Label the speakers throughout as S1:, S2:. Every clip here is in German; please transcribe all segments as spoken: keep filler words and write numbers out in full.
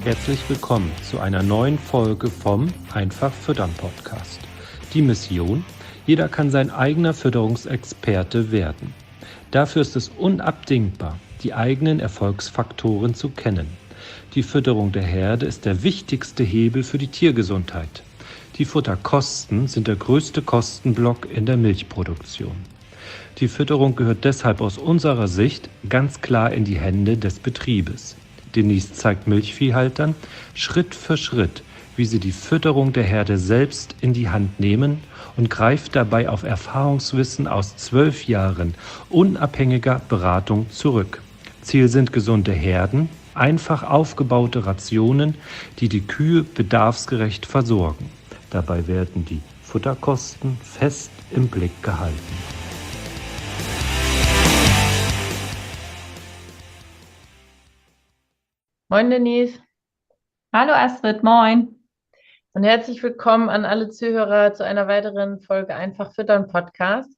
S1: Herzlich willkommen zu einer neuen Folge vom Einfach Füttern Podcast. Die Mission: Jeder kann sein eigener Fütterungsexperte werden. Dafür ist es unabdingbar, die eigenen Erfolgsfaktoren zu kennen. Die Fütterung der Herde ist der wichtigste Hebel für die Tiergesundheit. Die Futterkosten sind der größte Kostenblock in der Milchproduktion. Die Fütterung gehört deshalb aus unserer Sicht ganz klar in die Hände des Betriebes. Denise zeigt Milchviehhaltern Schritt für Schritt, wie sie die Fütterung der Herde selbst in die Hand nehmen und greift dabei auf Erfahrungswissen aus zwölf Jahren unabhängiger Beratung zurück. Ziel sind gesunde Herden, einfach aufgebaute Rationen, die die Kühe bedarfsgerecht versorgen. Dabei werden die Futterkosten fest im Blick gehalten.
S2: Moin Denise
S3: Hallo Astrid, moin.
S2: und herzlich willkommen an alle Zuhörer zu einer weiteren Folge Einfach Füttern Podcast.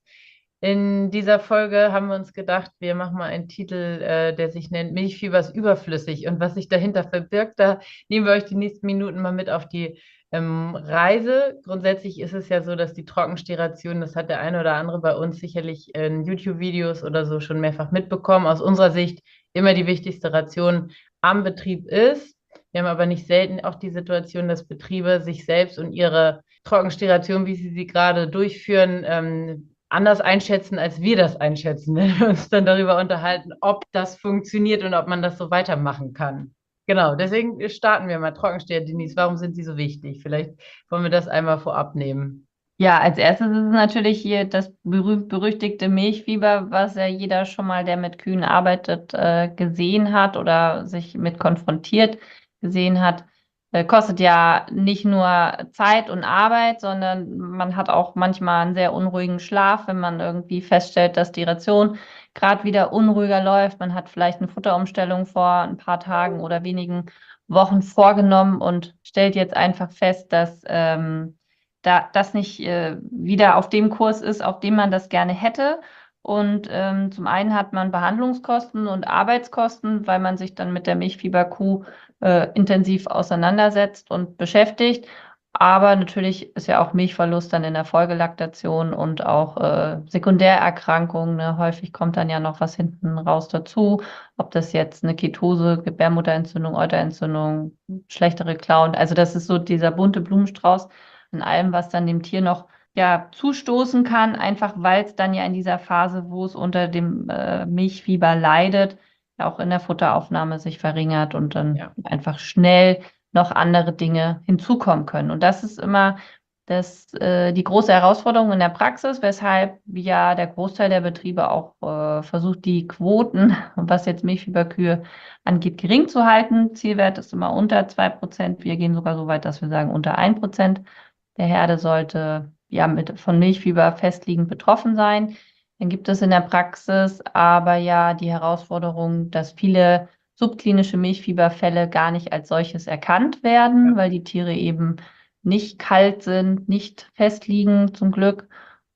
S2: In dieser Folge haben wir uns gedacht, wir machen mal einen Titel, äh, der sich nennt Milchfieber ist überflüssig, und was sich dahinter verbirgt, da nehmen wir euch die nächsten Minuten mal mit auf die ähm, Reise. Grundsätzlich ist es ja so, dass die Trockensteration, das hat der eine oder andere bei uns sicherlich in YouTube-Videos oder so schon mehrfach mitbekommen, aus unserer Sicht immer die wichtigste Ration am Betrieb ist. Wir haben aber nicht selten auch die Situation, dass Betriebe sich selbst und ihre Trockensteration, wie sie sie gerade durchführen, ähm, anders einschätzen, als wir das einschätzen, wenn wir uns dann darüber unterhalten, ob das funktioniert und ob man das so weitermachen kann. Genau, deswegen starten wir mal. Trockensteher, Denise, warum sind sie so wichtig? Vielleicht wollen wir das einmal vorab nehmen.
S3: Ja, als erstes ist es natürlich hier das berühmt-berüchtigte Milchfieber, was ja jeder schon mal, der mit Kühen arbeitet, äh, gesehen hat oder sich mit konfrontiert gesehen hat. Äh, kostet ja nicht nur Zeit und Arbeit, sondern man hat auch manchmal einen sehr unruhigen Schlaf, wenn man irgendwie feststellt, dass die Ration gerade wieder unruhiger läuft. Man hat vielleicht eine Futterumstellung vor ein paar Tagen oder wenigen Wochen vorgenommen und stellt jetzt einfach fest, dass ähm, da das nicht äh, wieder auf dem Kurs ist, auf dem man das gerne hätte. Und ähm, zum einen hat man Behandlungskosten und Arbeitskosten, weil man sich dann mit der Milchfieberkuh äh, intensiv auseinandersetzt und beschäftigt. Aber natürlich ist ja auch Milchverlust dann in der Folgelaktation und auch äh, Sekundärerkrankungen. Ne? Häufig kommt dann ja noch was hinten raus dazu, ob das jetzt eine Ketose, Gebärmutterentzündung, Euterentzündung, schlechtere Klauen. Also das ist so dieser bunte Blumenstrauß an allem, was dann dem Tier noch ja, zustoßen kann, einfach weil es dann ja in dieser Phase, wo es unter dem äh, Milchfieber leidet, auch in der Futteraufnahme sich verringert und dann
S2: Ja.
S3: einfach schnell noch andere Dinge hinzukommen können. Und das ist immer das, äh, die große Herausforderung in der Praxis, weshalb ja der Großteil der Betriebe auch äh, versucht, die Quoten, was jetzt Milchfieberkühe angeht, gering zu halten. Zielwert ist immer unter zwei Prozent. Wir gehen sogar so weit, dass wir sagen, unter ein Prozent der Herde sollte ja mit, von Milchfieber festliegend betroffen sein. Dann gibt es in der Praxis aber ja die Herausforderung, dass viele subklinische Milchfieberfälle gar nicht als solches erkannt werden,
S2: Ja.
S3: weil die Tiere eben nicht kalt sind, nicht festliegen zum Glück.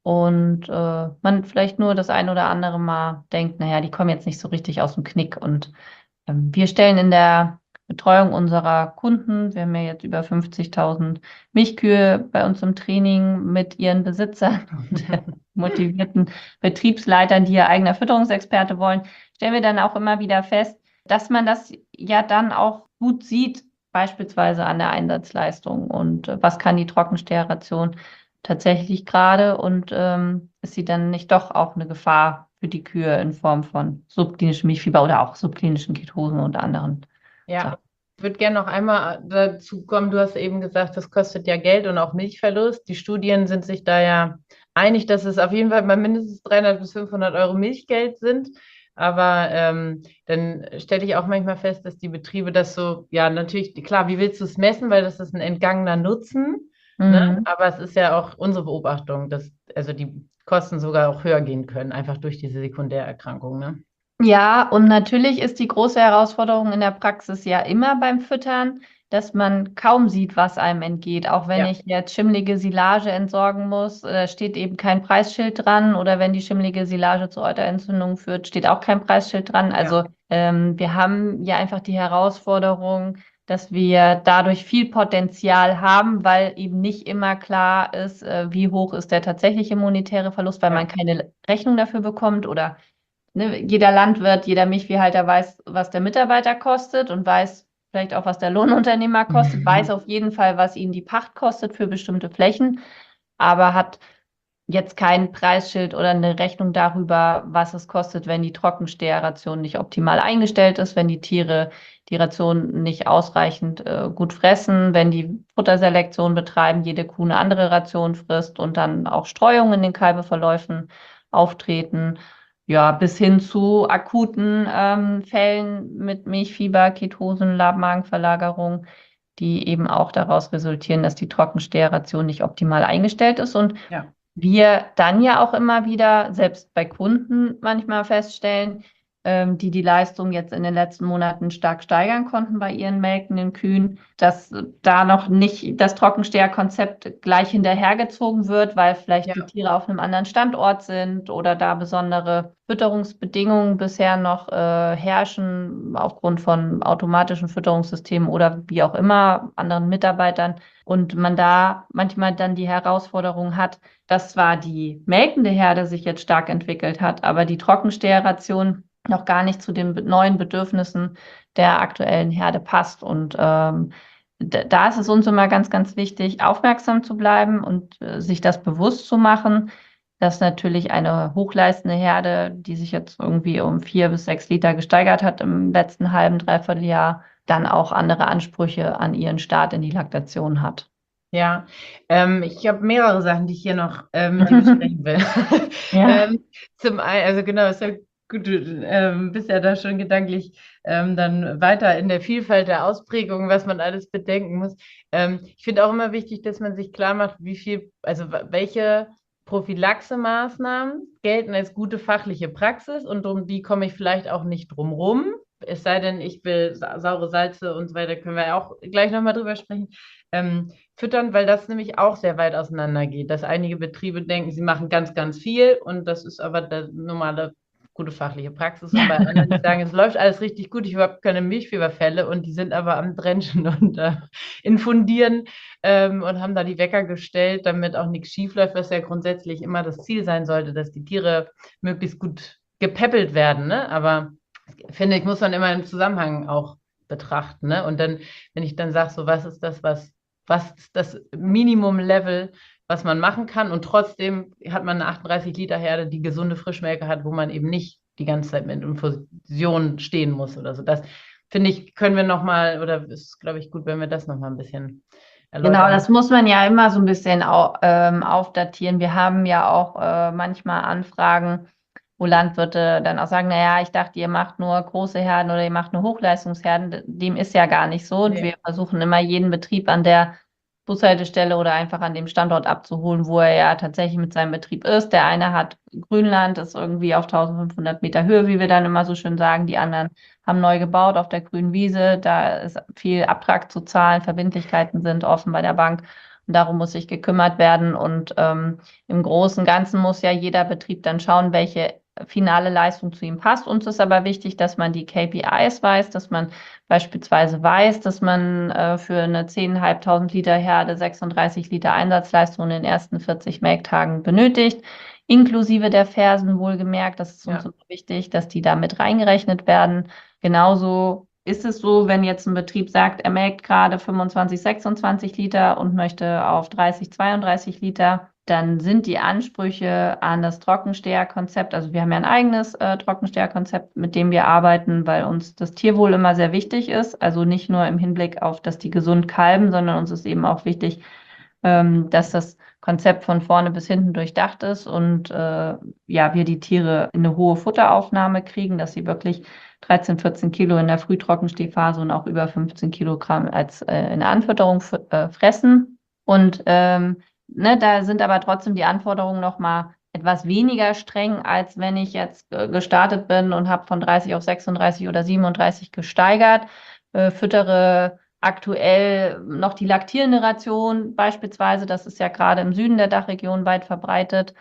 S3: Und äh, man vielleicht nur das ein oder andere Mal denkt, naja, die kommen jetzt nicht so richtig aus dem Knick. Und ähm, wir stellen in der Betreuung unserer Kunden, wir haben ja jetzt über fünfzigtausend Milchkühe bei uns im Training mit ihren Besitzern und motivierten Betriebsleitern, die ihr eigener Fütterungsexperte wollen, stellen wir dann auch immer wieder fest, dass man das ja dann auch gut sieht, beispielsweise an der Einsatzleistung und äh, was kann die Trockensteherration tatsächlich gerade und ähm, ist sie dann nicht doch auch eine Gefahr für die Kühe in Form von subklinischem Milchfieber oder auch subklinischen Ketosen und anderen
S2: Ja,
S3: Sachen.
S2: ich würde gerne noch einmal dazu kommen. Du hast eben gesagt, das kostet ja Geld und auch Milchverlust. Die Studien sind sich da ja einig, dass es auf jeden Fall mal mindestens dreihundert bis fünfhundert Euro Milchgeld sind. Aber ähm, dann stelle ich auch manchmal fest, dass die Betriebe das so, ja, natürlich, klar, wie willst du es messen, weil das ist ein entgangener Nutzen, ne?
S3: Mhm.
S2: Aber es ist ja auch unsere Beobachtung, dass also die Kosten sogar auch höher gehen können, einfach durch diese Sekundärerkrankung, ne?
S3: Ja, und natürlich ist die große Herausforderung in der Praxis ja immer beim Füttern, dass man kaum sieht, was einem entgeht. Auch wenn
S2: Ja.
S3: ich jetzt schimmlige Silage entsorgen muss, äh, steht eben kein Preisschild dran. Oder wenn die schimmlige Silage zu Euterentzündungen führt, steht auch kein Preisschild dran. Also ähm, wir haben ja einfach die Herausforderung, dass wir dadurch viel Potenzial haben, weil eben nicht immer klar ist, äh, wie hoch ist der tatsächliche monetäre Verlust, weil
S2: Ja.
S3: man keine Rechnung dafür bekommt oder ne, jeder Landwirt, jeder Milchviehhalter weiß, was der Mitarbeiter kostet und weiß vielleicht auch, was der Lohnunternehmer kostet,
S2: Mhm.
S3: weiß auf jeden Fall, was ihn die Pacht kostet für bestimmte Flächen, aber hat jetzt kein Preisschild oder eine Rechnung darüber, was es kostet, wenn die Trockensteherration nicht optimal eingestellt ist, wenn die Tiere die Ration nicht ausreichend äh, gut fressen, wenn die Futterselektion betreiben, jede Kuh eine andere Ration frisst und dann auch Streuungen in den Kalbeverläufen auftreten. Ja, bis hin zu akuten ähm, Fällen mit Milchfieber, Ketosen, Labmagenverlagerung, die eben auch daraus resultieren, dass die Trockensteherration nicht optimal eingestellt ist. Und
S2: Ja.
S3: wir dann ja auch immer wieder, selbst bei Kunden manchmal feststellen, ähm, die die Leistung jetzt in den letzten Monaten stark steigern konnten bei ihren melkenden Kühen, dass da noch nicht das Trockensteherkonzept gleich hinterhergezogen wird, weil vielleicht
S2: Ja.
S3: die Tiere auf einem anderen Standort sind oder da besondere Fütterungsbedingungen bisher noch äh, herrschen aufgrund von automatischen Fütterungssystemen oder wie auch immer anderen Mitarbeitern und man da manchmal dann die Herausforderung hat, dass zwar die melkende Herde sich jetzt stark entwickelt hat, aber die Trockensteherration noch gar nicht zu den neuen Bedürfnissen der aktuellen Herde passt. Und ähm, da ist es uns immer ganz, ganz wichtig, aufmerksam zu bleiben und äh, sich das bewusst zu machen, dass natürlich eine hochleistende Herde, die sich jetzt irgendwie um vier bis sechs Liter gesteigert hat im letzten halben, dreiviertel Jahr, dann auch andere Ansprüche an ihren Start in die Laktation hat.
S2: Ja, ähm, ich habe mehrere Sachen, die ich hier noch ähm, mit dir besprechen will.
S3: Ja.
S2: ähm, zum einen, also genau, ist ja gut, du ähm, bist ja da schon gedanklich ähm, dann weiter in der Vielfalt der Ausprägungen, was man alles bedenken muss. Ähm, ich finde auch immer wichtig, dass man sich klar macht, wie viel, also welche Prophylaxemaßnahmen gelten als gute fachliche Praxis und um die komme ich vielleicht auch nicht drum rum. Es sei denn, ich will sa saure Salze und so weiter, können wir ja auch gleich nochmal drüber sprechen. Ähm, füttern, weil das nämlich auch sehr weit auseinander geht, dass einige Betriebe denken, sie machen ganz, ganz viel und das ist aber der normale, gute fachliche Praxis und bei anderen, die sagen, es läuft alles richtig gut, ich habe überhaupt keine Milchfieberfälle und die sind aber am Drenchen und äh, infundieren ähm, und haben da die Wecker gestellt, damit auch nichts schief läuft, was ja grundsätzlich immer das Ziel sein sollte, dass die Tiere möglichst gut gepäppelt werden, ne? Aber finde ich, muss man immer im Zusammenhang auch betrachten, ne? Und dann, wenn ich dann sage, so was ist das, was was ist das Minimum-Level, was man machen kann und trotzdem hat man eine achtunddreißig Liter Herde, die gesunde Frischmelke hat, wo man eben nicht die ganze Zeit mit Infusion stehen muss oder so. Das finde ich, können wir nochmal, oder ist, glaube ich, gut, wenn wir das nochmal ein bisschen erläutern.
S3: Genau, das muss man ja immer so ein bisschen au ähm, aufdatieren. Wir haben ja auch äh, manchmal Anfragen, wo Landwirte dann auch sagen, naja, ich dachte, ihr macht nur große Herden oder ihr macht nur Hochleistungsherden. Dem ist ja gar nicht so. Und
S2: Nee.
S3: wir versuchen immer jeden Betrieb an der Bushaltestelle oder einfach an dem Standort abzuholen, wo er ja tatsächlich mit seinem Betrieb ist. Der eine hat Grünland, ist irgendwie auf eintausendfünfhundert Meter Höhe, wie wir dann immer so schön sagen. Die anderen haben neu gebaut auf der grünen Wiese. Da ist viel Abtrag zu zahlen, Verbindlichkeiten sind offen bei der Bank. Und darum muss sich gekümmert werden. Und ähm, im Großen und Ganzen muss ja jeder Betrieb dann schauen, welche finale Leistung zu ihm passt. Uns ist aber wichtig, dass man die K P Is weiß, dass man beispielsweise weiß, dass man äh, für eine zehntausendfünfhundert Liter Herde sechsunddreißig Liter Einsatzleistung in den ersten vierzig Melktagen benötigt, inklusive der Fersen wohlgemerkt. Das ist uns
S2: Ja.
S3: wichtig, dass die da mit reingerechnet werden. Genauso ist es so, wenn jetzt ein Betrieb sagt, er melkt gerade fünfundzwanzig, sechsundzwanzig Liter und möchte auf dreißig, zweiunddreißig Liter, dann sind die Ansprüche an das Trockensteherkonzept, also wir haben ja ein eigenes äh, Trockensteherkonzept, mit dem wir arbeiten, weil uns das Tierwohl immer sehr wichtig ist. Also nicht nur im Hinblick auf, dass die gesund kalben, sondern uns ist eben auch wichtig, ähm, dass das Konzept von vorne bis hinten durchdacht ist und äh, ja, wir die Tiere in eine hohe Futteraufnahme kriegen, dass sie wirklich dreizehn, vierzehn Kilo in der Frühtrockenstehphase und auch über fünfzehn Kilogramm als äh, in der Anfütterung äh, fressen. Und ähm, ne, da sind aber trotzdem die Anforderungen nochmal etwas weniger streng, als wenn ich jetzt äh, gestartet bin und habe von dreißig auf sechsunddreißig oder siebenunddreißig gesteigert, äh, füttere aktuell noch die laktierende Ration beispielsweise, das ist ja gerade im Süden der Dachregion weit verbreitet.
S2: Ja.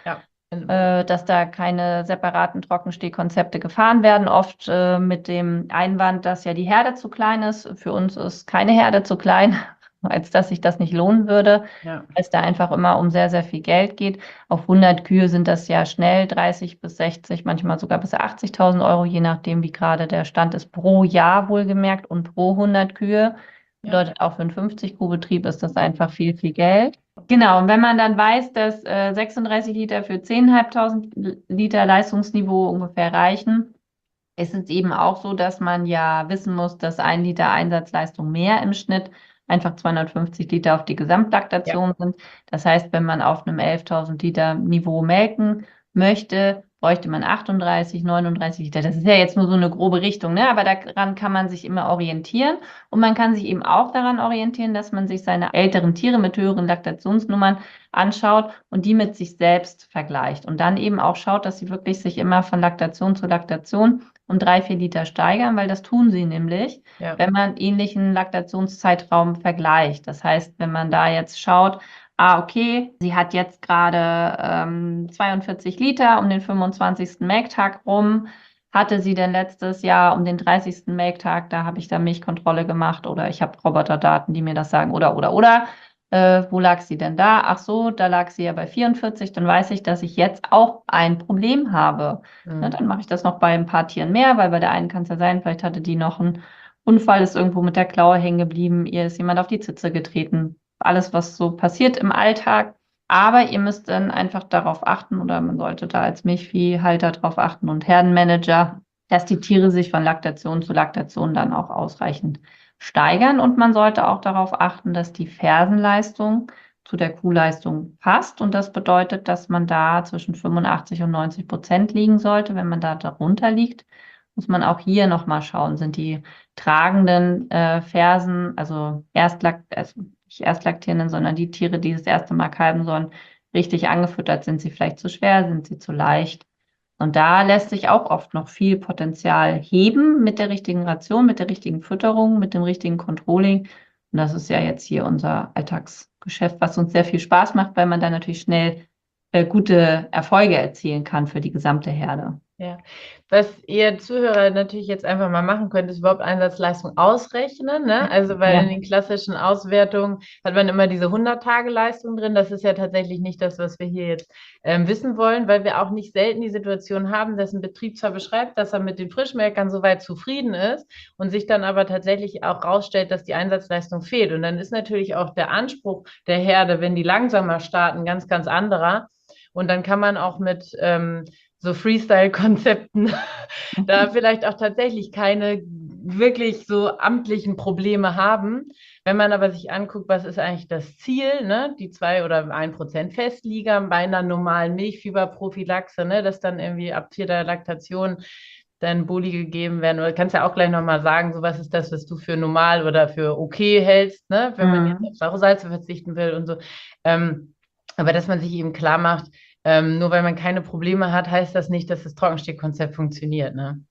S3: äh, dass da keine separaten Trockenstehkonzepte gefahren werden, oft äh, mit dem Einwand, dass ja die Herde zu klein ist. Für uns ist keine Herde zu klein, als dass sich das nicht lohnen würde,
S2: Ja.
S3: weil es da einfach immer um sehr, sehr viel Geld geht. Auf hundert Kühe sind das ja schnell dreißig bis sechzig, manchmal sogar bis achtzigtausend Euro, je nachdem, wie gerade der Stand ist, pro Jahr wohlgemerkt und pro hundert Kühe. Bedeutet auch für einen fünfzig-Kuh-Betrieb ist das einfach viel, viel Geld. Genau, und wenn man dann weiß, dass äh, sechsunddreißig Liter für zehntausendfünfhundert Liter Leistungsniveau ungefähr reichen, ist es eben auch so, dass man ja wissen muss, dass ein Liter Einsatzleistung mehr im Schnitt einfach zweihundertfünfzig Liter auf die Gesamtlaktation
S2: Ja.
S3: sind. Das heißt, wenn man auf einem elftausend Liter Niveau melken möchte, bräuchte man achtunddreißig, neununddreißig Liter. Das ist ja jetzt nur so eine grobe Richtung, ne? Aber daran kann man sich immer orientieren. Und man kann sich eben auch daran orientieren, dass man sich seine älteren Tiere mit höheren Laktationsnummern anschaut und die mit sich selbst vergleicht. Und dann eben auch schaut, dass sie wirklich sich immer von Laktation zu Laktation um drei, vier Liter steigern, weil das tun sie nämlich,
S2: Ja.
S3: wenn man ähnlichen Laktationszeitraum vergleicht. Das heißt, wenn man da jetzt schaut, ah, okay, sie hat jetzt gerade ähm, zweiundvierzig Liter um den fünfundzwanzigsten Melktag rum. Hatte sie denn letztes Jahr um den dreißigsten Melktag, da habe ich da Milchkontrolle gemacht oder ich habe Roboterdaten, die mir das sagen oder, oder, oder. Äh, wo lag sie denn da? Ach so, da lag sie ja bei vierundvierzig. Dann weiß ich, dass ich jetzt auch ein Problem habe.
S2: Mhm.
S3: Ne, dann mache ich das noch bei ein paar Tieren mehr, weil bei der einen kann es ja sein, vielleicht hatte die noch einen Unfall, ist irgendwo mit der Klaue hängen geblieben, ihr ist jemand auf die Zitze getreten. Alles, was so passiert im Alltag. Aber ihr müsst dann einfach darauf achten oder man sollte da als Milchviehhalter darauf achten und Herdenmanager, dass die Tiere sich von Laktation zu Laktation dann auch ausreichend steigern. Und man sollte auch darauf achten, dass die Fersenleistung zu der Kuhleistung passt. Und das bedeutet, dass man da zwischen fünfundachtzig und neunzig Prozent liegen sollte. Wenn man da darunter liegt, muss man auch hier nochmal schauen, sind die tragenden äh, Fersen, also Erstlakt, also nicht Erstlaktierenden, sondern die Tiere, die das erste Mal kalben sollen, richtig angefüttert. Sind sie vielleicht zu schwer, sind sie zu leicht? Und da lässt sich auch oft noch viel Potenzial heben mit der richtigen Ration, mit der richtigen Fütterung, mit dem richtigen Controlling. Und das ist ja jetzt hier unser Alltagsgeschäft, was uns sehr viel Spaß macht, weil man da natürlich schnell äh, gute Erfolge erzielen kann für die gesamte Herde.
S2: Ja, was ihr Zuhörer natürlich jetzt einfach mal machen könnt, ist überhaupt Einsatzleistung ausrechnen, ne? Also, weil
S3: Ja.
S2: in den klassischen Auswertungen hat man immer diese hundert-Tage-Leistung drin. Das ist ja tatsächlich nicht das, was wir hier jetzt ähm, wissen wollen, weil wir auch nicht selten die Situation haben, dass ein Betrieb zwar beschreibt, dass er mit den Frischmelkern soweit zufrieden ist und sich dann aber tatsächlich auch rausstellt, dass die Einsatzleistung fehlt. Und dann ist natürlich auch der Anspruch der Herde, wenn die langsamer starten, ganz, ganz anderer. Und dann kann man auch mit ähm, so Freestyle-Konzepten da vielleicht auch tatsächlich keine wirklich so amtlichen Probleme haben. Wenn man aber sich anguckt, was ist eigentlich das Ziel, ne? Die zwei oder ein Prozent Festlieger bei einer normalen Milchfieberprophylaxe, ne? Dass dann irgendwie ab vierter Laktation dann Boli gegeben werden. Oder kannst ja auch gleich nochmal sagen, so was ist das, was du für normal oder für okay hältst, ne? Wenn man jetzt auf Sauersalze verzichten will und so. Ähm, aber dass man sich eben klar macht, ähm, nur weil man keine Probleme hat, heißt das nicht, dass das Trockenstehkonzept funktioniert, ne?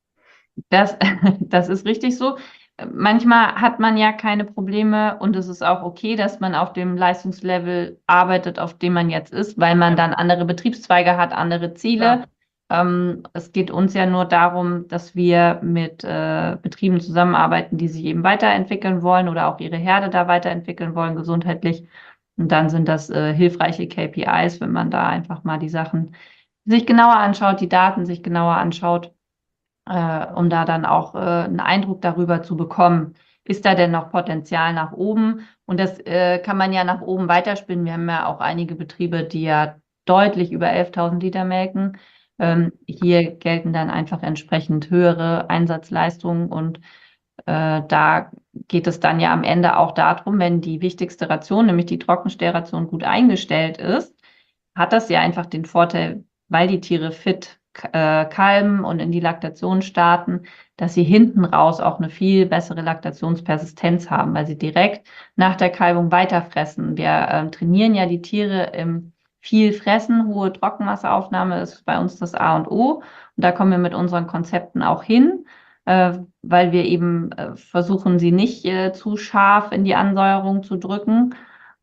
S3: Das, das ist richtig so. Manchmal hat man ja keine Probleme und es ist auch okay, dass man auf dem Leistungslevel arbeitet, auf dem man jetzt ist, weil man
S2: Ja.
S3: dann andere Betriebszweige hat, andere Ziele. Ähm, es geht uns ja nur darum, dass wir mit äh, Betrieben zusammenarbeiten, die sich eben weiterentwickeln wollen oder auch ihre Herde da weiterentwickeln wollen, gesundheitlich. Und dann sind das äh, hilfreiche K P Is, wenn man da einfach mal die Sachen sich genauer anschaut, die Daten sich genauer anschaut, äh, um da dann auch äh, einen Eindruck darüber zu bekommen, ist da denn noch Potenzial nach oben? Und das äh, kann man ja nach oben weiterspinnen. Wir haben ja auch einige Betriebe, die ja deutlich über elftausend Liter melken. Ähm, hier gelten dann einfach entsprechend höhere Einsatzleistungen und äh, da geht es dann ja am Ende auch darum, wenn die wichtigste Ration, nämlich die Trockenstellration, gut eingestellt ist, hat das ja einfach den Vorteil, weil die Tiere fit äh, kalben und in die Laktation starten, dass sie hinten raus auch eine viel bessere Laktationspersistenz haben, weil sie direkt nach der Kalbung weiterfressen. Wir äh, trainieren ja die Tiere im viel Fressen, hohe Trockenmasseaufnahme ist bei uns das A und O. Und da kommen wir mit unseren Konzepten auch hin, äh, weil wir eben äh, versuchen, sie nicht äh, zu scharf in die Ansäuerung zu drücken.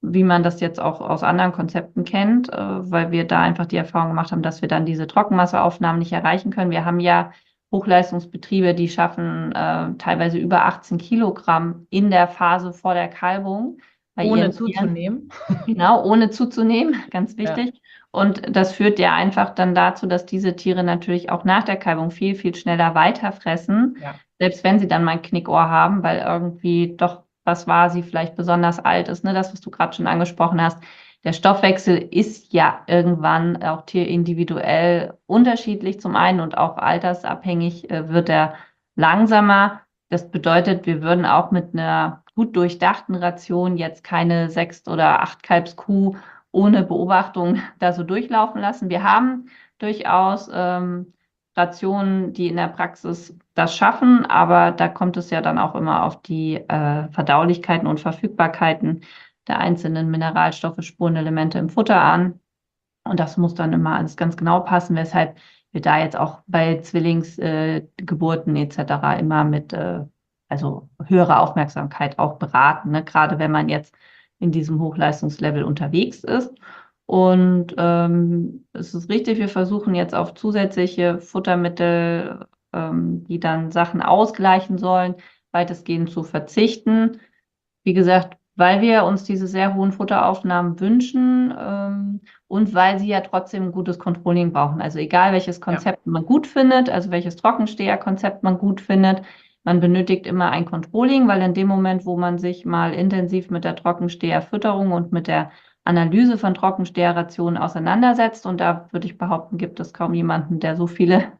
S3: wie man das jetzt auch aus anderen Konzepten kennt, äh, weil wir da einfach die Erfahrung gemacht haben, dass wir dann diese Trockenmasseaufnahmen nicht erreichen können. Wir haben ja Hochleistungsbetriebe, die schaffen äh, teilweise über achtzehn Kilogramm in der Phase vor der Kalbung bei
S2: Ohne
S3: ihren Tieren.
S2: zuzunehmen.
S3: Genau, ohne zuzunehmen, ganz
S2: Ja.
S3: wichtig. Und das führt ja einfach dann dazu, dass diese Tiere natürlich auch nach der Kalbung viel, viel schneller weiterfressen,
S2: Ja.
S3: selbst wenn sie dann mal ein Knickohr haben, weil irgendwie doch, was war sie, vielleicht besonders alt ist, ne? Das, was du gerade schon angesprochen hast. Der Stoffwechsel ist ja irgendwann auch tierindividuell unterschiedlich zum einen und auch altersabhängig äh, wird er langsamer. Das bedeutet, wir würden auch mit einer gut durchdachten Ration jetzt keine sechs- oder acht Kalbskuh ohne Beobachtung da so durchlaufen lassen. Wir haben durchaus ähm, Rationen, die in der Praxis das schaffen, aber da kommt es ja dann auch immer auf die äh, Verdaulichkeiten und Verfügbarkeiten der einzelnen Mineralstoffe, Spurenelemente im Futter an. Und das muss dann immer alles ganz genau passen, weshalb wir da jetzt auch bei Zwillingsgeburten äh, et cetera immer mit äh, also höherer Aufmerksamkeit auch beraten, ne? Gerade wenn man jetzt in diesem Hochleistungslevel unterwegs ist. Und ähm, es ist richtig, wir versuchen jetzt auf zusätzliche Futtermittel, ähm, die dann Sachen ausgleichen sollen, weitestgehend zu verzichten. Wie gesagt, weil wir uns diese sehr hohen Futteraufnahmen wünschen ähm, und weil sie ja trotzdem ein gutes Controlling brauchen. Also egal, welches Konzept man gut findet, also welches Trockensteherkonzept man gut findet, man benötigt immer ein Controlling, weil in dem Moment, wo man sich mal intensiv mit der Trockensteherfütterung und mit der Analyse von Trockensteherrationen auseinandersetzt, und da würde ich behaupten, gibt es kaum jemanden, der so viele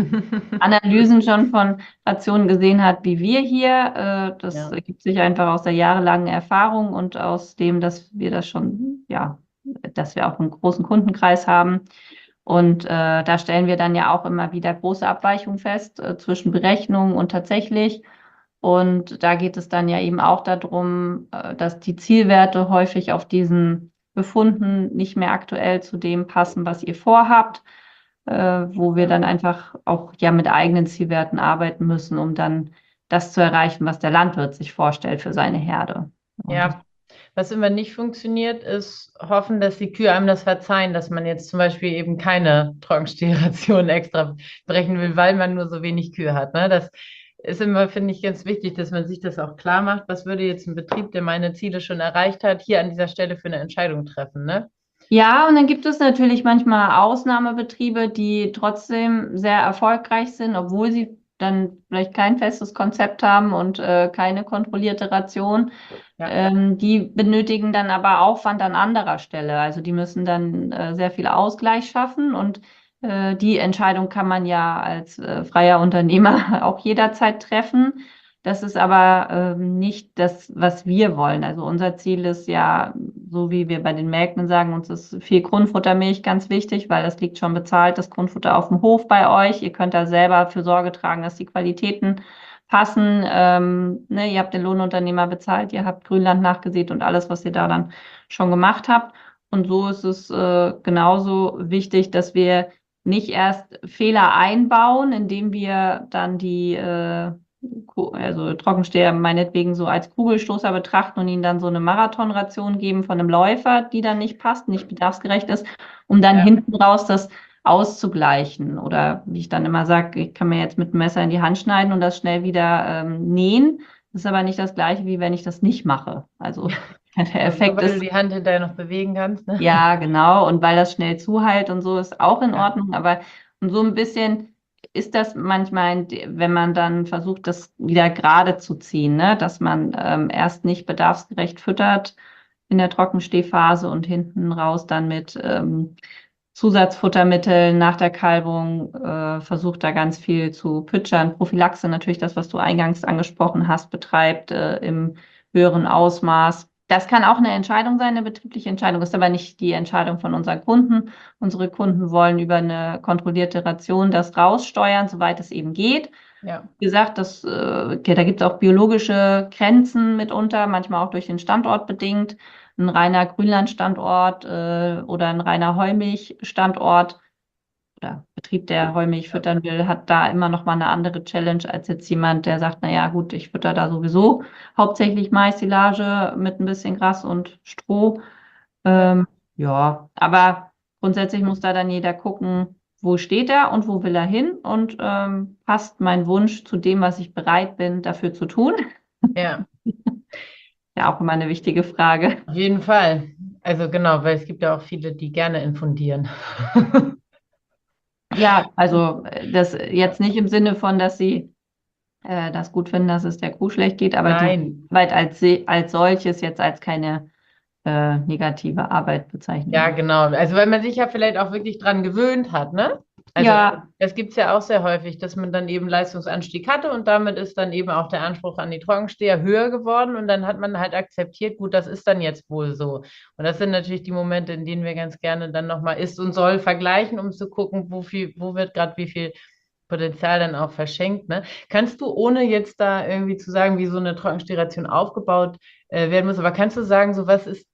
S3: Analysen schon von Rationen gesehen hat wie wir hier. Äh, das
S2: Ja.
S3: ergibt sich einfach aus der jahrelangen Erfahrung und aus dem, dass wir das schon, ja, dass wir auch einen großen Kundenkreis haben. Und äh, da stellen wir dann ja auch immer wieder große Abweichungen fest äh, zwischen Berechnungen und tatsächlich. Und da geht es dann ja eben auch darum, äh, dass die Zielwerte häufig auf diesen Befunden nicht mehr aktuell zu dem passen, was ihr vorhabt, äh, wo wir dann einfach auch ja mit eigenen Zielwerten arbeiten müssen, um dann das zu erreichen, was der Landwirt sich vorstellt für seine Herde. Und
S2: Ja, was immer nicht funktioniert, ist hoffen, dass die Kühe einem das verzeihen, dass man jetzt zum Beispiel eben keine Trockenstehration extra brechen will, weil man nur so wenig Kühe hat. Ne? Das ist immer, finde ich, ganz wichtig, dass man sich das auch klar macht. Was würde jetzt ein Betrieb, der meine Ziele schon erreicht hat, hier an dieser Stelle für eine Entscheidung treffen? Ne?
S3: Ja, und dann gibt es natürlich manchmal Ausnahmebetriebe, die trotzdem sehr erfolgreich sind, obwohl sie dann vielleicht kein festes Konzept haben und äh, keine kontrollierte Ration.
S2: Ja.
S3: Ähm, die benötigen dann aber Aufwand an anderer Stelle. Also die müssen dann äh, sehr viel Ausgleich schaffen und äh, die Entscheidung kann man ja als äh, freier Unternehmer auch jederzeit treffen. Das ist aber ähm, nicht das, was wir wollen. Also unser Ziel ist ja, so wie wir bei den Märkten sagen, uns ist viel Grundfuttermilch ganz wichtig, weil das liegt schon bezahlt, das Grundfutter auf dem Hof bei euch. Ihr könnt da selber für Sorge tragen, dass die Qualitäten passen. Ähm, ne, ihr habt den Lohnunternehmer bezahlt, ihr habt Grünland nachgesät und alles, was ihr da dann schon gemacht habt. Und so ist es äh, genauso wichtig, dass wir nicht erst Fehler einbauen, indem wir dann die äh, also Trockensteher meinetwegen so als Kugelstoßer betrachten und ihnen dann so eine Marathonration geben von einem Läufer, die dann nicht passt, nicht bedarfsgerecht ist, um dann
S2: Ja.
S3: hinten raus das auszugleichen. Oder wie ich dann immer sage, ich kann mir jetzt mit dem Messer in die Hand schneiden und das schnell wieder ähm, nähen. Das ist aber nicht das Gleiche, wie wenn ich das nicht mache. Also der Effekt
S2: Nur weil
S3: ist,
S2: du die Hand hinterher noch bewegen kannst. Ne?
S3: ja, genau. Und weil das schnell zuheilt und so ist auch in
S2: Ja.
S3: Ordnung. Aber so ein bisschen ist das manchmal, wenn man dann versucht, das wieder gerade zu ziehen, ne? Dass man ähm, erst nicht bedarfsgerecht füttert in der Trockenstehphase und hinten raus dann mit ähm, Zusatzfuttermitteln nach der Kalbung äh, versucht da ganz viel zu pütschern. Prophylaxe natürlich das, was du eingangs angesprochen hast, betreibt äh, im höheren Ausmaß. Das kann auch eine Entscheidung sein, eine betriebliche Entscheidung, ist aber nicht die Entscheidung von unseren Kunden. Unsere Kunden wollen über eine kontrollierte Ration das raussteuern, soweit es eben geht.
S2: Ja.
S3: Wie gesagt, das, äh, da gibt es auch biologische Grenzen mitunter, manchmal auch durch den Standort bedingt. Ein reiner Grünlandstandort äh, oder ein reiner Heumilchstandort, oder Betrieb, der Heumilch füttern will, hat da immer noch mal eine andere Challenge als jetzt jemand, der sagt, naja gut, ich fütter da sowieso hauptsächlich Mais-Silage mit ein bisschen Gras und Stroh. Ähm, ja, aber grundsätzlich muss da dann jeder gucken, wo steht er und wo will er hin und ähm, passt mein Wunsch zu dem, was ich bereit bin, dafür zu tun?
S2: Ja,
S3: Ja, auch immer eine wichtige Frage.
S2: auf jeden Fall. Also genau, weil es gibt ja auch viele, die gerne infundieren.
S3: Ja, also äh, das jetzt nicht im Sinne von, dass sie äh, das gut finden, dass es der Kuh schlecht geht, aber die
S2: Nein,
S3: Arbeit als, se- als solches jetzt als keine äh, negative Arbeit bezeichnen
S2: ja,
S3: würde.
S2: genau. Also weil man sich ja vielleicht auch wirklich dran gewöhnt hat, ne? Also
S3: Ja,
S2: das gibt es ja auch sehr häufig, dass man dann eben Leistungsanstieg hatte und damit ist dann eben auch der Anspruch an die Trockensteher höher geworden und dann hat man halt akzeptiert, gut, das ist dann jetzt wohl so. Und das sind natürlich die Momente, in denen wir ganz gerne dann nochmal ist und soll vergleichen, um zu gucken, wo viel, wo wird gerade wie viel Potenzial dann auch verschenkt, ne? Kannst du, ohne jetzt da irgendwie zu sagen, wie so eine Trockensteration aufgebaut äh, werden muss, aber kannst du sagen, so was ist,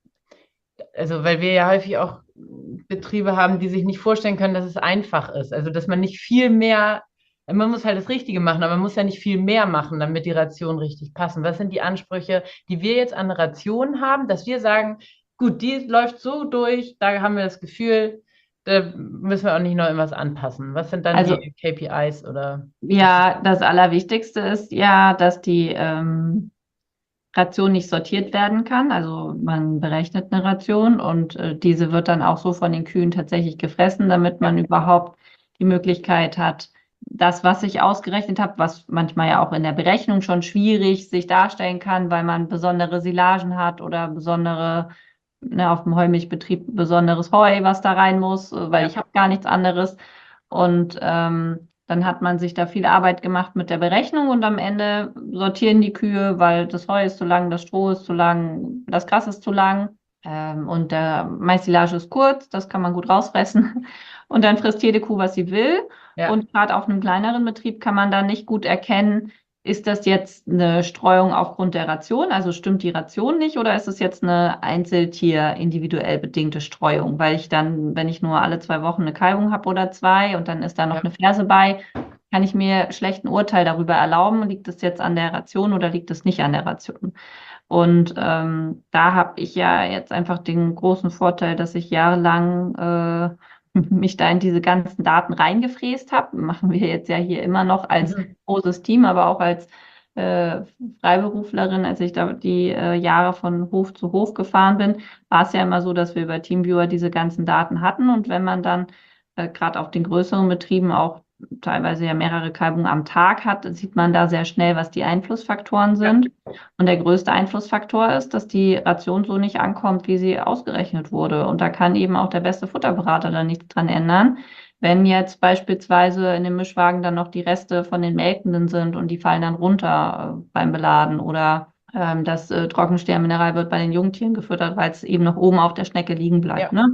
S2: also weil wir ja häufig auch Betriebe haben, die sich nicht vorstellen können, dass es einfach ist. Also dass man nicht viel mehr, man muss halt das Richtige machen, aber man muss ja nicht viel mehr machen, damit die Rationen richtig passen. Was sind die Ansprüche, die wir jetzt an eine Ration haben, dass wir sagen, gut, die läuft so durch, da haben wir das Gefühl, da müssen wir auch nicht noch irgendwas anpassen. Was sind dann
S3: also
S2: die K P Is oder?
S3: ja, das Allerwichtigste ist ja, dass die ähm, Ration nicht sortiert werden kann. Also man berechnet eine Ration und äh, diese wird dann auch so von den Kühen tatsächlich gefressen, damit man
S2: Ja,
S3: überhaupt die Möglichkeit hat, das, was ich ausgerechnet habe, was manchmal ja auch in der Berechnung schon schwierig sich darstellen kann, weil man besondere Silagen hat oder besondere, ne, auf dem Heumilchbetrieb besonderes Heu, was da rein muss, äh, weil
S2: ja,
S3: ich habe gar nichts anderes. Und ähm, dann hat man sich da viel Arbeit gemacht mit der Berechnung und am Ende sortieren die Kühe, weil das Heu ist zu lang, das Stroh ist zu lang, das Gras ist zu lang ähm, und der Mais-Silage ist kurz, das kann man gut rausfressen. Und dann frisst jede Kuh, was sie will.
S2: ja,
S3: Und gerade auf einem kleineren Betrieb kann man dann nicht gut erkennen, ist das jetzt eine Streuung aufgrund der Ration, also stimmt die Ration nicht, oder ist es jetzt eine Einzeltier individuell bedingte Streuung? Weil ich dann, wenn ich nur alle zwei Wochen eine Kalbung habe oder zwei und dann ist da noch
S2: ja.
S3: eine Ferse bei, kann ich mir schlecht ein Urteil darüber erlauben, liegt es jetzt an der Ration oder liegt es nicht an der Ration? Und ähm, da habe ich ja jetzt einfach den großen Vorteil, dass ich jahrelang äh, mich da in diese ganzen Daten reingefräst habe. Machen wir jetzt ja hier immer noch als
S2: Mhm.
S3: großes Team, aber auch als äh, Freiberuflerin, als ich da die äh, Jahre von Hof zu Hof gefahren bin, war es ja immer so, dass wir über Teamviewer diese ganzen Daten hatten. Und wenn man dann äh, gerade auf den größeren Betrieben auch teilweise ja mehrere Kalbungen am Tag hat, sieht man da sehr schnell, was die Einflussfaktoren
S2: Ja,
S3: sind. Und der größte Einflussfaktor ist, dass die Ration so nicht ankommt, wie sie ausgerechnet wurde. Und da kann eben auch der beste Futterberater dann nichts dran ändern. Wenn jetzt beispielsweise in dem Mischwagen dann noch die Reste von den Melkenden sind und die fallen dann runter äh, beim Beladen oder ähm, das äh, Trockenstehermineral wird bei den Jungtieren gefüttert, weil es eben noch oben auf der Schnecke liegen bleibt,
S2: ja.
S3: ne?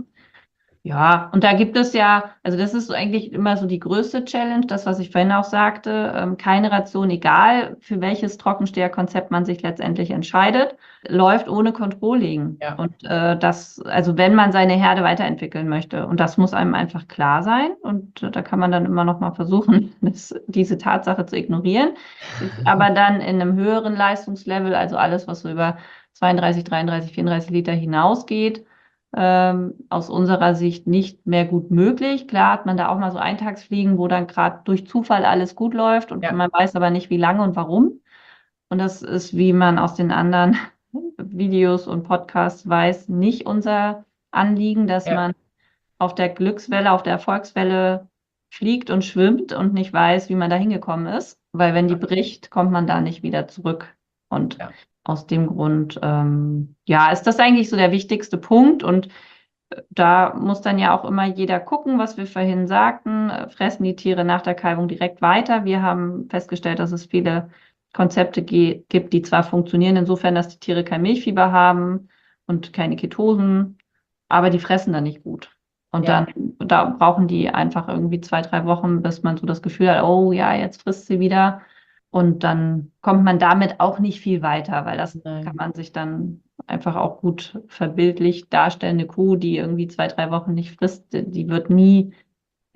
S3: Ja, und da gibt es ja, also das ist so eigentlich immer so die größte Challenge, das, was ich vorhin auch sagte, ähm, keine Ration, egal für welches Trockensteherkonzept man sich letztendlich entscheidet, läuft ohne Controlling.
S2: Ja.
S3: Und äh, das, also wenn man seine Herde weiterentwickeln möchte, und das muss einem einfach klar sein, und äh, da kann man dann immer noch mal versuchen, das, diese Tatsache zu ignorieren, ist aber dann in einem höheren Leistungslevel, also alles, was so über zweiunddreißig, dreiunddreißig, vierunddreißig Liter hinausgeht, ähm, aus unserer Sicht nicht mehr gut möglich. Klar hat man da auch mal so Eintagsfliegen, wo dann gerade durch Zufall alles gut läuft und
S2: Ja,
S3: man weiß aber nicht, wie lange und warum. Und das ist, wie man aus den anderen Videos und Podcasts weiß, nicht unser Anliegen, dass
S2: ja,
S3: man auf der Glückswelle, auf der Erfolgswelle fliegt und schwimmt und nicht weiß, wie man da hingekommen ist. Weil wenn die bricht, kommt man da nicht wieder zurück. Und
S2: ja,
S3: aus dem Grund, ähm, ja, ist das eigentlich so der wichtigste Punkt. Und äh, da muss dann ja auch immer jeder gucken, was wir vorhin sagten. Äh, Fressen die Tiere nach der Kalbung direkt weiter? Wir haben festgestellt, dass es viele Konzepte ge- gibt, die zwar funktionieren, insofern, dass die Tiere kein Milchfieber haben und keine Ketosen, aber die fressen dann nicht gut. Und
S2: ja.
S3: dann da brauchen die einfach irgendwie zwei, drei Wochen, bis man so das Gefühl hat, oh ja, jetzt frisst sie wieder. Und dann kommt man damit auch nicht viel weiter, weil das kann
S2: Nein.
S3: man sich dann einfach auch gut verbildlich darstellen. Eine Kuh, die irgendwie zwei, drei Wochen nicht frisst, die wird nie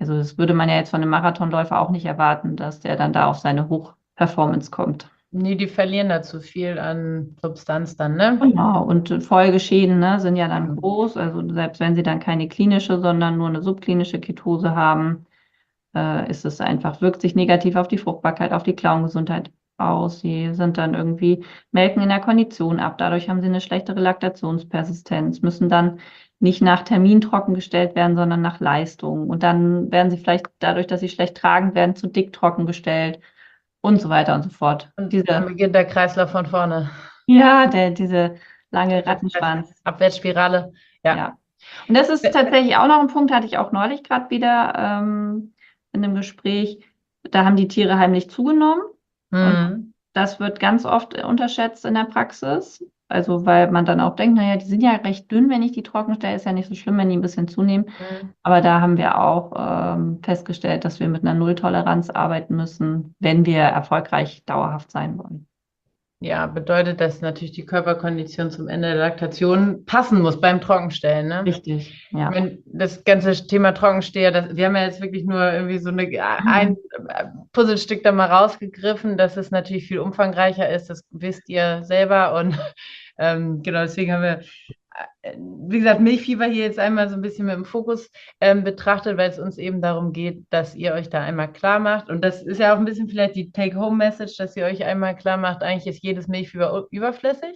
S3: Also das würde man ja jetzt von einem Marathonläufer auch nicht erwarten, dass der dann da auf seine Hochperformance kommt.
S2: Nee, die verlieren da zu viel an Substanz dann, ne?
S3: Genau, und Folgeschäden, ne, sind ja dann
S2: Ja.
S3: groß. Also selbst wenn sie dann keine klinische, sondern nur eine subklinische Ketose haben, äh, ist es einfach, wirkt sich negativ auf die Fruchtbarkeit, auf die Klauengesundheit aus. Sie sind dann irgendwie, melken in der Kondition ab. Dadurch haben sie eine schlechtere Laktationspersistenz, müssen dann nicht nach Termin trockengestellt werden, sondern nach Leistung. Und dann werden sie vielleicht dadurch, dass sie schlecht tragend werden, zu dick trockengestellt und so weiter und so fort.
S2: Und
S3: Diese,
S2: dann beginnt der Kreislauf von vorne.
S3: ja, der, diese lange Rattenschwanz.
S2: Abwärtsspirale, ja.
S3: Ja. Und das ist tatsächlich auch noch ein Punkt, hatte ich auch neulich gerade wieder ähm, in einem Gespräch. Da haben die Tiere heimlich zugenommen.
S2: Mhm.
S3: Das wird ganz oft unterschätzt in der Praxis. Also, weil man dann auch denkt, naja, die sind ja recht dünn, wenn ich die trocken stelle, ist ja nicht so schlimm, wenn die ein bisschen zunehmen.
S2: Mhm.
S3: Aber da haben wir auch ähm, festgestellt, dass wir mit einer Nulltoleranz arbeiten müssen, wenn wir erfolgreich dauerhaft sein wollen.
S2: Ja, bedeutet, dass natürlich die Körperkondition zum Ende der Laktation passen muss beim Trockenstellen, ne?
S3: Richtig, ja.
S2: Ich meine, das ganze Thema Trockensteher, das, wir haben ja jetzt wirklich nur irgendwie so eine, ein Puzzlestück da mal rausgegriffen, dass es natürlich viel umfangreicher ist, das wisst ihr selber und ähm, genau, deswegen haben wir, äh, wie gesagt, Milchfieber hier jetzt einmal so ein bisschen mit dem Fokus ähm, betrachtet, weil es uns eben darum geht, dass ihr euch da einmal klar macht und das ist ja auch ein bisschen vielleicht die Take-Home-Message, dass ihr euch einmal klar macht, eigentlich ist jedes Milchfieber überflüssig.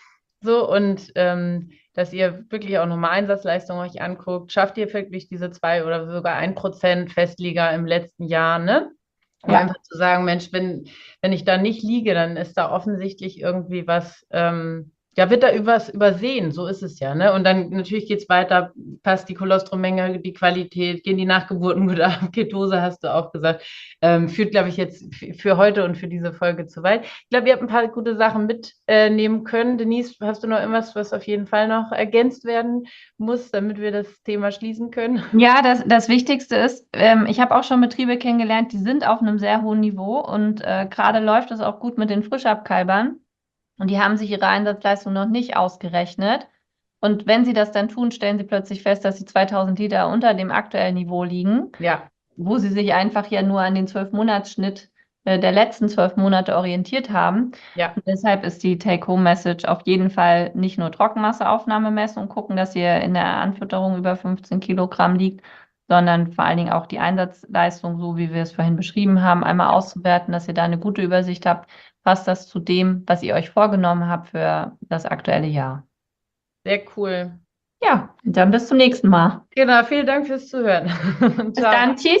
S2: So, und ähm, dass ihr wirklich auch nochmal Einsatzleistung euch anguckt. Schafft ihr wirklich diese zwei oder sogar ein Prozent Festliga im letzten Jahr, ne? Um
S3: Ja.
S2: einfach zu sagen, Mensch, wenn, wenn ich da nicht liege, dann ist da offensichtlich irgendwie was, ähm, ja, wird da was übersehen, so ist es ja, ne? Und dann natürlich geht es weiter, passt die Kolostromenge, die Qualität, gehen die Nachgeburten gut ab, Ketose hast du auch gesagt, ähm, führt, glaube ich, jetzt für heute und für diese Folge zu weit. Ich glaube, ihr habt ein paar gute Sachen mitnehmen können. Denise, hast du noch irgendwas, was auf jeden Fall noch ergänzt werden muss, damit wir das Thema schließen können?
S3: Ja, das, das Wichtigste ist, ähm, ich habe auch schon Betriebe kennengelernt, die sind auf einem sehr hohen Niveau und äh, gerade läuft es auch gut mit den Frischabkalbern und die haben sich ihre Einsatzleistung noch nicht ausgerechnet. Und wenn sie das dann tun, stellen sie plötzlich fest, dass sie zweitausend Liter unter dem aktuellen Niveau liegen,
S2: Ja,
S3: wo sie sich einfach ja nur an den zwölf-Monats-Schnitt äh, der letzten zwölf Monate orientiert haben.
S2: ja.
S3: Und deshalb ist die Take-Home-Message auf jeden Fall nicht nur Trockenmasseaufnahme messen und gucken, dass ihr in der Anfütterung über fünfzehn Kilogramm liegt, sondern vor allen Dingen auch die Einsatzleistung, so wie wir es vorhin beschrieben haben, einmal auszuwerten, dass ihr da eine gute Übersicht habt. Passt das zu dem, was ihr euch vorgenommen habt für das aktuelle Jahr?
S2: Sehr cool.
S3: Ja, dann bis zum nächsten Mal.
S2: Genau, vielen Dank fürs Zuhören.
S3: Bis dann, tschüss.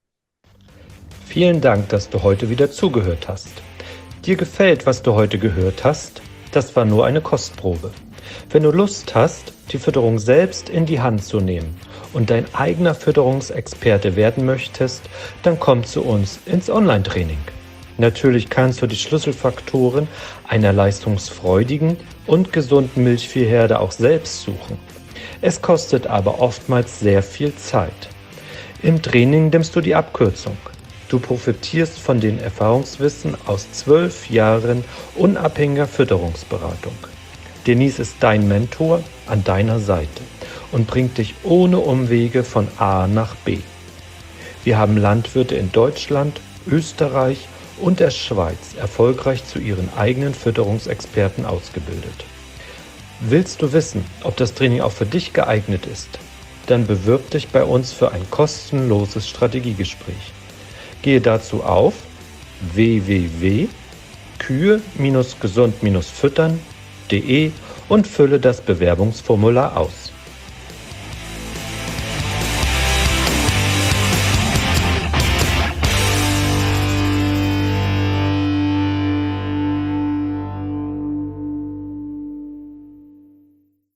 S1: Vielen Dank, dass du heute wieder zugehört hast. Dir gefällt, was du heute gehört hast? Das war nur eine Kostprobe. Wenn du Lust hast, die Fütterung selbst in die Hand zu nehmen und dein eigener Fütterungsexperte werden möchtest, dann komm zu uns ins Online-Training. Natürlich kannst du die Schlüsselfaktoren einer leistungsfreudigen und gesunden Milchviehherde auch selbst suchen. Es kostet aber oftmals sehr viel Zeit. Im Training nimmst du die Abkürzung. Du profitierst von den Erfahrungswissen aus zwölf Jahren unabhängiger Fütterungsberatung. Denise ist dein Mentor an deiner Seite und bringt dich ohne Umwege von A nach B. Wir haben Landwirte in Deutschland, Österreich und der Schweiz erfolgreich zu ihren eigenen Fütterungsexperten ausgebildet. Willst du wissen, ob das Training auch für dich geeignet ist? Dann bewirb dich bei uns für ein kostenloses Strategiegespräch. Gehe dazu auf w w w punkt kühe gesund füttern punkt de und fülle das Bewerbungsformular aus.